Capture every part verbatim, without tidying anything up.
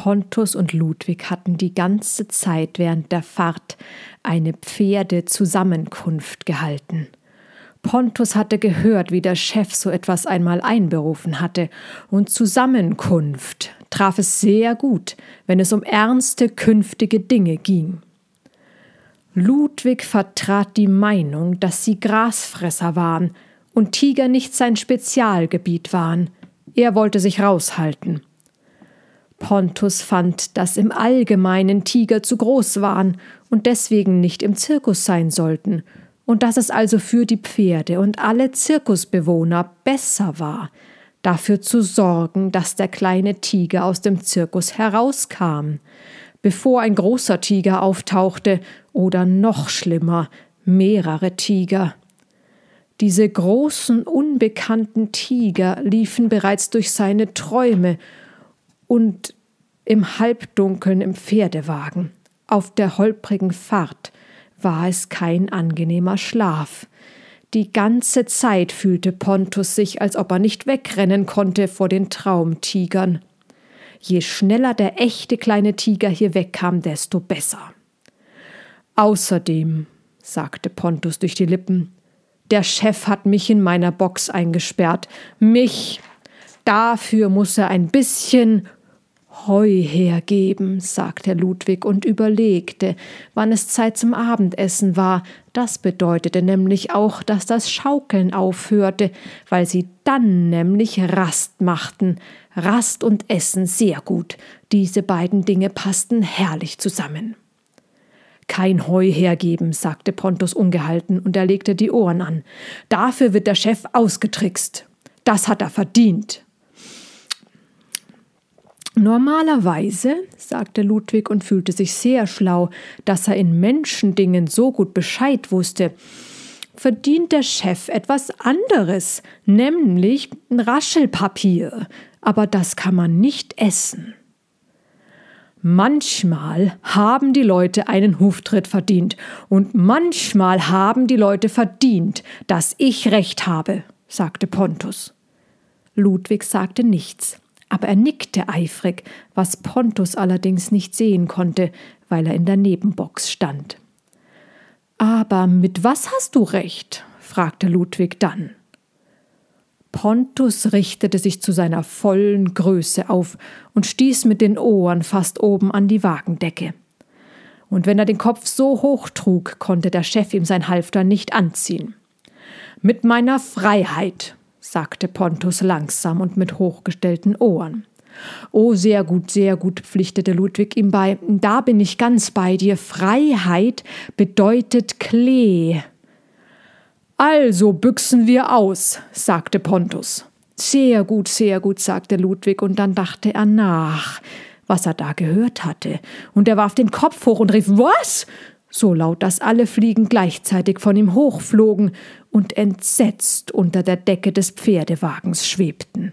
Pontus und Ludwig hatten die ganze Zeit während der Fahrt eine Pferdezusammenkunft gehalten. Pontus hatte gehört, wie der Chef so etwas einmal einberufen hatte, und Zusammenkunft traf es sehr gut, wenn es um ernste künftige Dinge ging. Ludwig vertrat die Meinung, dass sie Grasfresser waren und Tiger nicht sein Spezialgebiet waren. Er wollte sich raushalten. Pontus fand, dass im Allgemeinen Tiger zu groß waren und deswegen nicht im Zirkus sein sollten, und dass es also für die Pferde und alle Zirkusbewohner besser war, dafür zu sorgen, dass der kleine Tiger aus dem Zirkus herauskam, bevor ein großer Tiger auftauchte oder noch schlimmer, mehrere Tiger. Diese großen, unbekannten Tiger liefen bereits durch seine Träume und im Halbdunkeln im Pferdewagen. Auf der holprigen Fahrt war es kein angenehmer Schlaf. Die ganze Zeit fühlte Pontus sich, als ob er nicht wegrennen konnte vor den Traumtigern. Je schneller der echte kleine Tiger hier wegkam, desto besser. Außerdem, sagte Pontus durch die Lippen, der Chef hat mich in meiner Box eingesperrt. Mich. Dafür muss er ein bisschen Heu hergeben, sagte Ludwig und überlegte, wann es Zeit zum Abendessen war. Das bedeutete nämlich auch, dass das Schaukeln aufhörte, weil sie dann nämlich Rast machten. Rast und Essen sehr gut. Diese beiden Dinge passten herrlich zusammen. Kein Heu hergeben, sagte Pontus ungehalten, und er legte die Ohren an. Dafür wird der Chef ausgetrickst. Das hat er verdient. Normalerweise, sagte Ludwig und fühlte sich sehr schlau, dass er in Menschendingen so gut Bescheid wusste, verdient der Chef etwas anderes, nämlich Raschelpapier, aber das kann man nicht essen. Manchmal haben die Leute einen Huftritt verdient und manchmal haben die Leute verdient, dass ich recht habe, sagte Pontus. Ludwig sagte nichts. Aber er nickte eifrig, was Pontus allerdings nicht sehen konnte, weil er in der Nebenbox stand. »Aber mit was hast du recht?« fragte Ludwig dann. Pontus richtete sich zu seiner vollen Größe auf und stieß mit den Ohren fast oben an die Wagendecke. Und wenn er den Kopf so hoch trug, konnte der Chef ihm sein Halfter nicht anziehen. »Mit meiner Freiheit«, sagte Pontus langsam und mit hochgestellten Ohren. »Oh, sehr gut, sehr gut«, pflichtete Ludwig ihm bei. »Da bin ich ganz bei dir. Freiheit bedeutet Klee.« »Also büchsen wir aus«, sagte Pontus. »Sehr gut, sehr gut«, sagte Ludwig, und dann dachte er nach, was er da gehört hatte. Und er warf den Kopf hoch und rief, »Was?« so laut, dass alle Fliegen gleichzeitig von ihm hochflogen und entsetzt unter der Decke des Pferdewagens schwebten.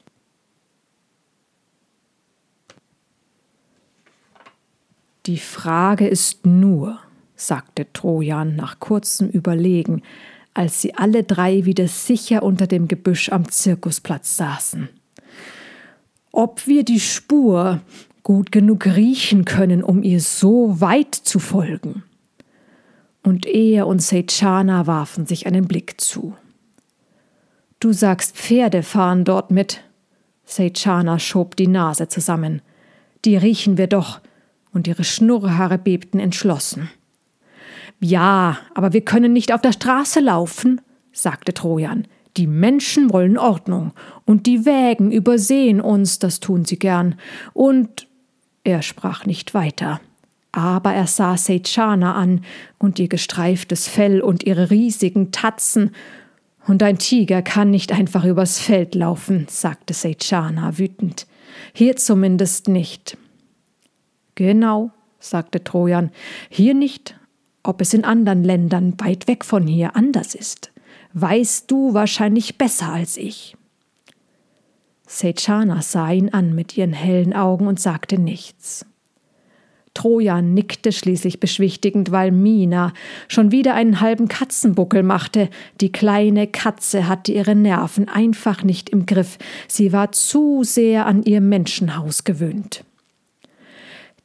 »Die Frage ist nur«, sagte Trojan nach kurzem Überlegen, als sie alle drei wieder sicher unter dem Gebüsch am Zirkusplatz saßen, »ob wir die Spur gut genug riechen können, um ihr so weit zu folgen.« Und er und Seytschana warfen sich einen Blick zu. »Du sagst, Pferde fahren dort mit?« Seytschana schob die Nase zusammen. »Die riechen wir doch«, und ihre Schnurrhaare bebten entschlossen. »Ja, aber wir können nicht auf der Straße laufen«, sagte Trojan. »Die Menschen wollen Ordnung, und die Wägen übersehen uns, das tun sie gern. Und…« Er sprach nicht weiter. Aber er sah Seytschana an und ihr gestreiftes Fell und ihre riesigen Tatzen. »Und ein Tiger kann nicht einfach übers Feld laufen«, sagte Seytschana wütend. »Hier zumindest nicht.« »Genau«, sagte Trojan, »hier nicht. Ob es in anderen Ländern weit weg von hier anders ist, weißt du wahrscheinlich besser als ich.« Seytschana sah ihn an mit ihren hellen Augen und sagte nichts. Trojan nickte schließlich beschwichtigend, weil Mina schon wieder einen halben Katzenbuckel machte. Die kleine Katze hatte ihre Nerven einfach nicht im Griff. Sie war zu sehr an ihr Menschenhaus gewöhnt.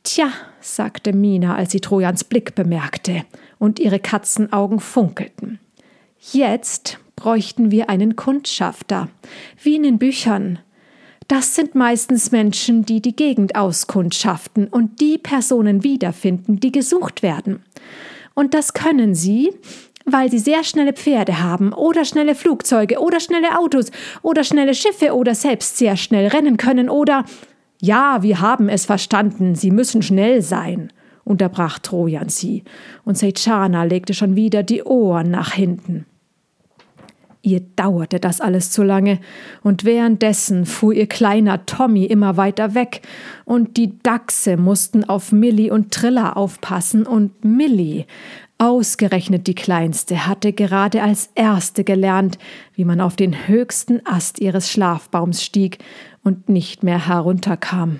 Tja, sagte Mina, als sie Trojans Blick bemerkte, und ihre Katzenaugen funkelten. Jetzt bräuchten wir einen Kundschafter, wie in den Büchern. Das sind meistens Menschen, die die Gegend auskundschaften und die Personen wiederfinden, die gesucht werden. Und das können sie, weil sie sehr schnelle Pferde haben oder schnelle Flugzeuge oder schnelle Autos oder schnelle Schiffe oder selbst sehr schnell rennen können oder »Ja, wir haben es verstanden, Sie müssen schnell sein«, unterbrach Trojan sie, und Seytschana legte schon wieder die Ohren nach hinten. Ihr dauerte das alles zu lange, und währenddessen fuhr ihr kleiner Tommy immer weiter weg, und die Dachse mussten auf Milli und Trilla aufpassen, und Milli, ausgerechnet die Kleinste, hatte gerade als Erste gelernt, wie man auf den höchsten Ast ihres Schlafbaums stieg und nicht mehr herunterkam.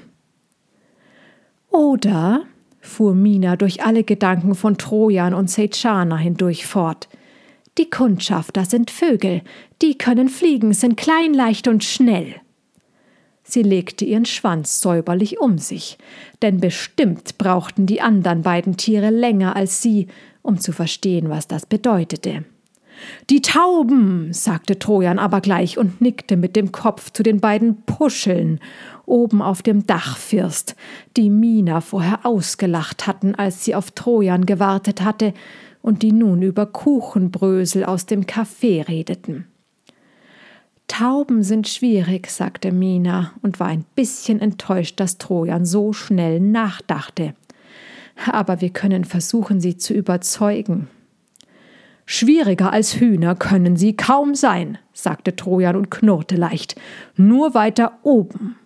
Oder, fuhr Mina durch alle Gedanken von Trojan und Seytschana hindurch fort, die Kundschafter sind Vögel, die können fliegen, sind klein, leicht und schnell. Sie legte ihren Schwanz säuberlich um sich, denn bestimmt brauchten die anderen beiden Tiere länger als sie, um zu verstehen, was das bedeutete. »Die Tauben«, sagte Trojan aber gleich und nickte mit dem Kopf zu den beiden Puscheln oben auf dem Dachfirst, die Mina vorher ausgelacht hatten, als sie auf Trojan gewartet hatte und die nun über Kuchenbrösel aus dem Café redeten. »Tauben sind schwierig«, sagte Mina und war ein bisschen enttäuscht, dass Trojan so schnell nachdachte. »Aber wir können versuchen, sie zu überzeugen.« »Schwieriger als Hühner können sie kaum sein«, sagte Trojan und knurrte leicht. »Nur weiter oben.«